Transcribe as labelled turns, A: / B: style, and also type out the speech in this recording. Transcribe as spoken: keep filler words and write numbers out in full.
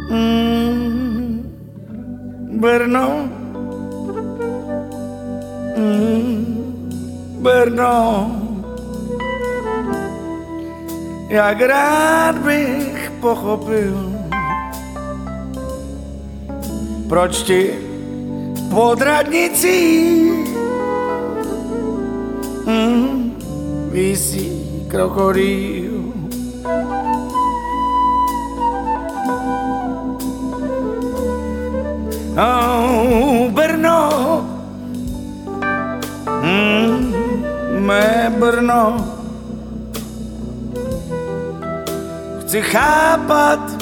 A: Mm, Brno, mm, Brno, jak rád bych pochopil, proč ti pod radnicí mm, visí krokodýl. Oh, Brno, mm, mé Brno, chci chápat